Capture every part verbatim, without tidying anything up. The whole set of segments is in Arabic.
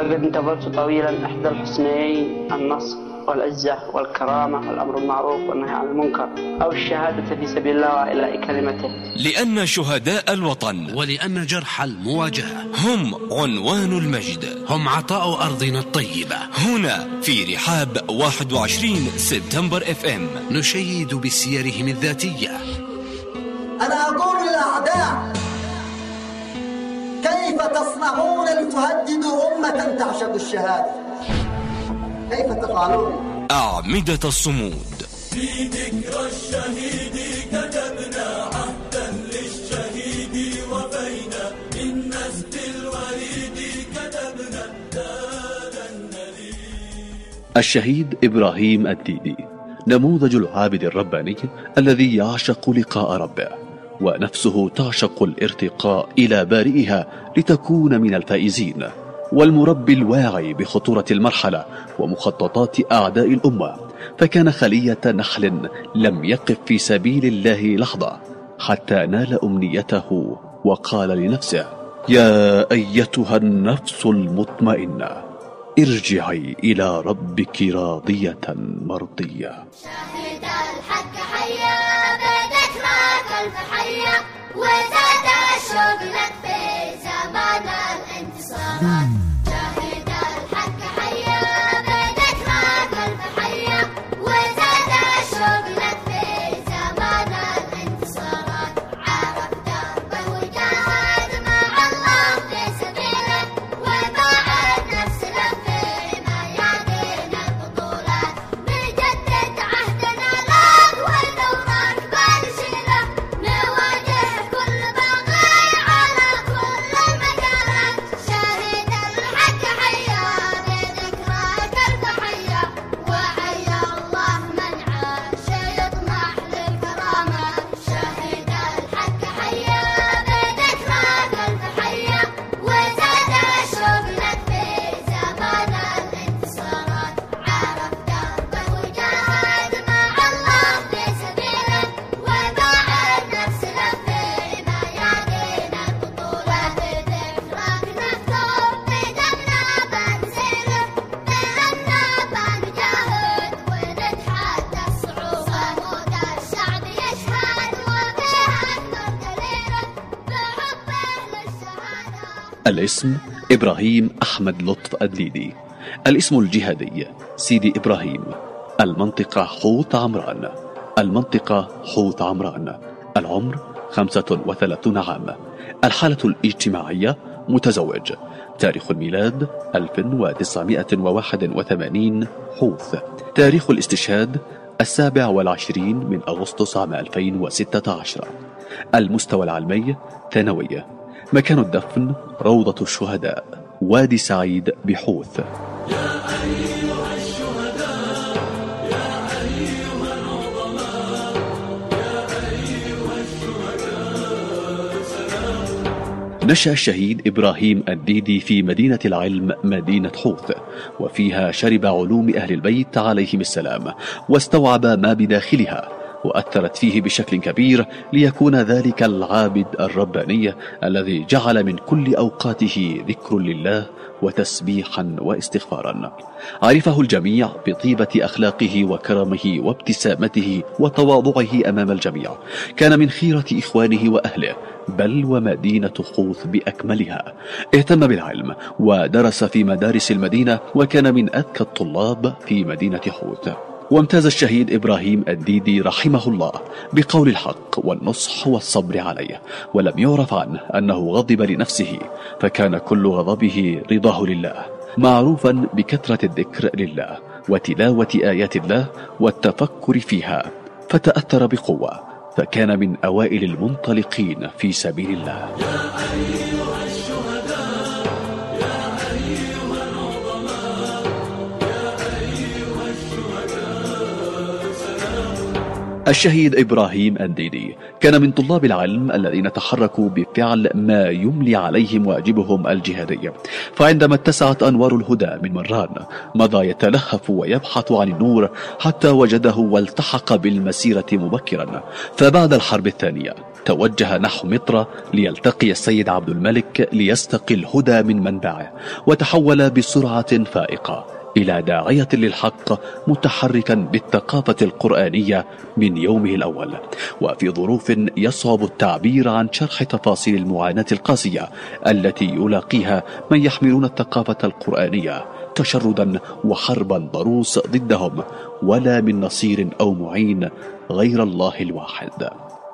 لقد انتظرت طويلا إحدى الحسنيين، النصر والعزة والكرامة والأمر المعروف والنهي عن المنكر، أو الشهادة في سبيل الله وإعلاء كلمته. لأن شهداء الوطن ولأن جرح المواجهة هم عنوان المجد، هم عطاء أرضنا الطيبة. هنا في رحاب واحد وعشرين سبتمبر اف ام نشيد بسيرهم الذاتية. أنا أقول للأعداء: كيف تصنعون لتهددوا أمة تعشق الشهادة؟ كيف تفعلون؟ أعمدة الصمود. في ذكرى الشهيد كتبنا عهدا للشهيد وفينا من نسج الوريد كتبنا دادا النذير. الشهيد إبراهيم الديدي نموذج العابد الرباني الذي يعشق لقاء ربه، ونفسه تعشق الارتقاء إلى بارئها لتكون من الفائزين، والمربي الواعي بخطورة المرحلة ومخططات أعداء الأمة، فكان خلية نحل لم يقف في سبيل الله لحظة حتى نال أمنيته، وقال لنفسه: يا أيتها النفس المطمئنة ارجعي إلى ربك راضية مرضية. شهد الحق حيا بذكرى ألف حيا، وزاد الشوق لك في زمان الانتصارات. شهد الحق حيا بذكرى ألف حيا، وزاد الشوق لك في زمان الانتصارات. عرف دربه وجاهد مع الله في سبيله، وباعد نفسه في ميادين البطولات. نجدد عهدنا لك ودورك بنشيله، نواجه كل باغي على كل المجالات. شهد الحق حيا بذكراك ألف حيا، وحيا الله من عاش يطمح للكرامات. شهد الحق حيا بذكراك ألف حيا، وزاد الشوق لك في زمان الانتصارات. عرف دربه وجاهد مع الله في سبيله، وباعد نفسه في ميادين البطولات. بذكراك نكتب بدمنا بنسيره، بأننا بنجاهد ونتحدى الصعوبات. صمود الشعب يشهد وبها أكبر دليله، بحبه للشهادة. الاسم إبراهيم أحمد لطف الديدي، الاسم الجهادي سيدي إبراهيم، المنطقة حوت عمران، المنطقة حوت عمران، العمر خمسة وثلاثون عام، الحالة الاجتماعية متزوج، تاريخ الميلاد ألف وتسعمائة وواحد وثمانين حوث، تاريخ الاستشهاد السابع والعشرين من أغسطس عام ألفين وستة عشر، المستوى العلمي ثانوية، مكان الدفن روضة الشهداء وادي سعيد بحوث. نشأ الشهيد إبراهيم الديدي في مدينة العلم مدينة حوث، وفيها شرب علوم أهل البيت عليهم السلام، واستوعب ما بداخلها، وأثرت فيه بشكل كبير ليكون ذلك العابد الرباني الذي جعل من كل أوقاته ذكر لله وتسبيحا واستغفارا. عرفه الجميع بطيبة أخلاقه وكرمه وابتسامته وتواضعه أمام الجميع، كان من خيرة إخوانه وأهله، بل ومدينة حوث بأكملها. اهتم بالعلم ودرس في مدارس المدينة، وكان من أذكى الطلاب في مدينة حوث. وامتاز الشهيد إبراهيم الديدي رحمه الله بقول الحق والنصح والصبر عليه، ولم يعرف عنه أنه غضب لنفسه، فكان كل غضبه رضاه لله، معروفا بكثرة الذكر لله وتلاوة آيات الله والتفكر فيها، فتأثر بقوة، فكان من أوائل المنطلقين في سبيل الله. الشهيد إبراهيم الديدي كان من طلاب العلم الذين تحركوا بفعل ما يملي عليهم واجبهم الجهادي، فعندما اتسعت أنوار الهدى من مران مضى يتلهف ويبحث عن النور حتى وجده والتحق بالمسيرة مبكرا. فبعد الحرب الثانية توجه نحو مطرة ليلتقي السيد عبد الملك ليستقي الهدى من منبعه، وتحول بسرعة فائقة إلى داعية للحق متحركا بالثقافة القرآنية من يومه الأول، وفي ظروف يصعب التعبير عن شرح تفاصيل المعاناة القاسية التي يلاقيها من يحملون الثقافة القرآنية تشردا وحربا ضروس ضدهم، ولا من نصير أو معين غير الله الواحد.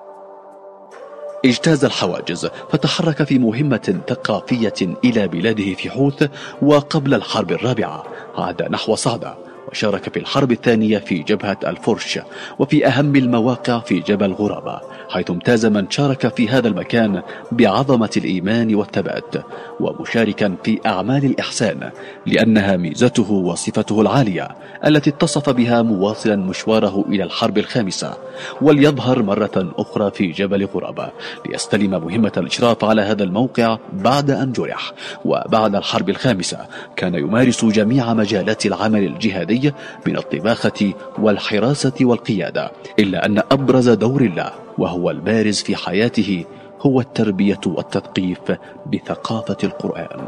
اجتاز الحواجز فتحرك في مهمة ثقافية إلى بلاده في حوث، وقبل الحرب الرابعة عاد نحو صعدة، وشارك في الحرب الثانية في جبهة الفرش، وفي أهم المواقع في جبل غرابة، حيث امتاز من شارك في هذا المكان بعظمة الإيمان والثبات، ومشاركا في أعمال الإحسان لأنها ميزته وصفته العالية التي اتصف بها مواصلا مشواره إلى الحرب الخامسة، وليظهر مرة أخرى في جبل غرابة ليستلم مهمة الإشراف على هذا الموقع بعد أن جرح. وبعد الحرب الخامسة كان يمارس جميع مجالات العمل الجهادي من الطباخة والحراسة والقيادة، إلا أن أبرز دور الله وهو البارز في حياته هو التربية والتثقيف بثقافة القرآن.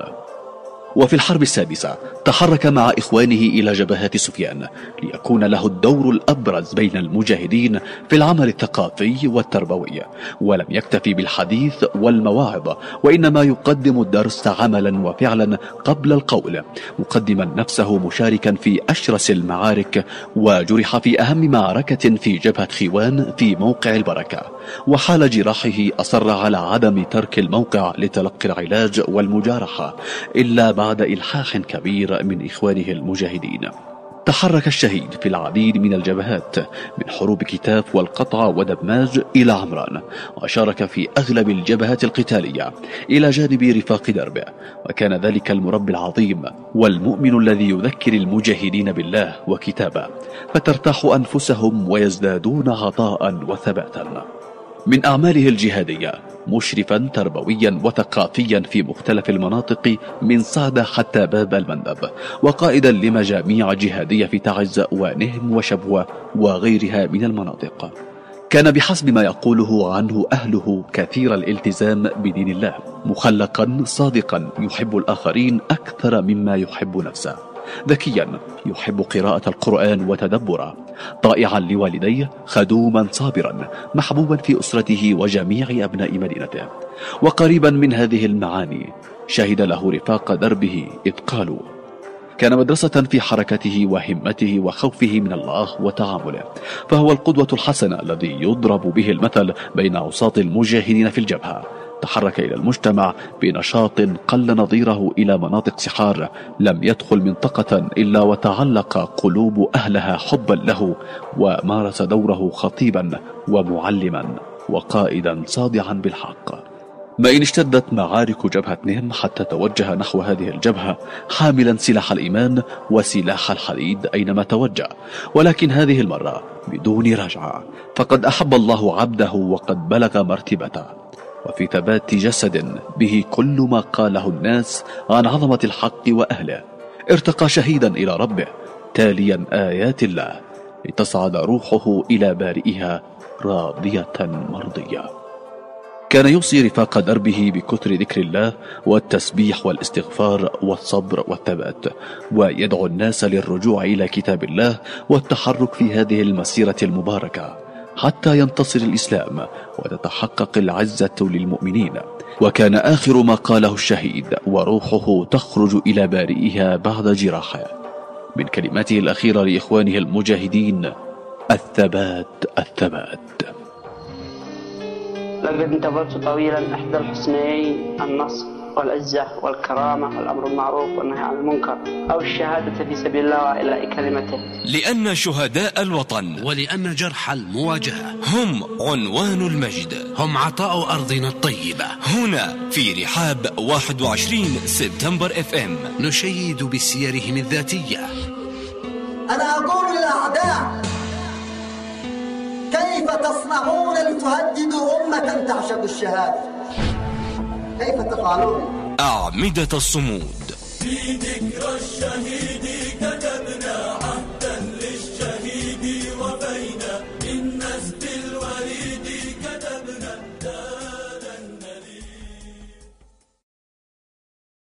وفي الحرب السادسة تحرك مع إخوانه إلى جبهات سفيان ليكون له الدور الأبرز بين المجاهدين في العمل الثقافي والتربوي، ولم يكتفي بالحديث والمواعظ، وإنما يقدم الدرس عملا وفعلا قبل القول، مقدما نفسه مشاركا في أشرس المعارك، وجرح في أهم معركة في جبهة خوان في موقع البركة، وحال جراحه أصر على عدم ترك الموقع لتلقي العلاج والمجارحة إلا بعد إلحاح كبير من إخوانه المجاهدين. تحرك الشهيد في العديد من الجبهات من حروب كتاف والقطع ودماج إلى عمران، وشارك في أغلب الجبهات القتالية إلى جانب رفاق دربه، وكان ذلك المربي العظيم والمؤمن الذي يذكر المجاهدين بالله وكتابه، فترتاح أنفسهم ويزدادون عطاء وثباتا. من أعماله الجهادية مشرفا تربويا وثقافيا في مختلف المناطق من صعدة حتى باب المندب، وقائدا لمجاميع جهادية في تعز ونهم وشبوة وغيرها من المناطق. كان بحسب ما يقوله عنه أهله كثير الالتزام بدين الله، مخلقا صادقا يحب الآخرين أكثر مما يحب نفسه، ذكيا يحب قراءة القرآن وتدبره، طائعا لوالديه، خدوما صابرا، محبوبا في أسرته وجميع أبناء مدينته. وقريبا من هذه المعاني شهد له رفاق دربه إذ قالوا: كان مدرسة في حركته وهمته وخوفه من الله وتعامله، فهو القدوة الحسنة الذي يضرب به المثل بين عصاة المجاهدين في الجبهة. تحرك إلى المجتمع بنشاط قل نظيره إلى مناطق سحار لم يدخل منطقة إلا وتعلق قلوب أهلها حبا له، ومارس دوره خطيبا ومعلما وقائدا صادعا بالحق. ما إن اشتدت معارك جبهة نهم حتى توجه نحو هذه الجبهة حاملا سلاح الإيمان وسلاح الحديد أينما توجه، ولكن هذه المرة بدون رجعة، فقد أحب الله عبده وقد بلغ مرتبته، وفي ثبات جسد به كل ما قاله الناس عن عظمة الحق وأهله، ارتقى شهيدا إلى ربه تاليا آيات الله لتصعد روحه إلى بارئها راضية مرضية. كان يوصي رفاق دربه بكثر ذكر الله والتسبيح والاستغفار والصبر والثبات، ويدعو الناس للرجوع إلى كتاب الله والتحرك في هذه المسيرة المباركة حتى ينتصر الإسلام وتتحقق العزة للمؤمنين. وكان آخر ما قاله الشهيد وروحه تخرج إلى بارئها بعد جراحه من كلماته الأخيرة لإخوانه المجاهدين: الثبات الثبات. لقد انتظرت طويلا إحدى الحسنيين، النصر والعزة والكرامة والأمر المعروف والنهي عن المنكر، أو الشهادة في سبيل الله وإعلاء كلمته. لأن شهداء الوطن ولأن جرح المواجهة هم عنوان المجد، هم عطاء أرضنا الطيبة. هنا في رحاب واحد وعشرين سبتمبر اف ام نشيد بسيرهم الذاتية. أنا أقول للأعداء: كيف تصنعون لتهددوا أمة تعشق الشهادة؟ كيف تفعلون؟ أعمدة الصمود في ذكرى الشهيد كتب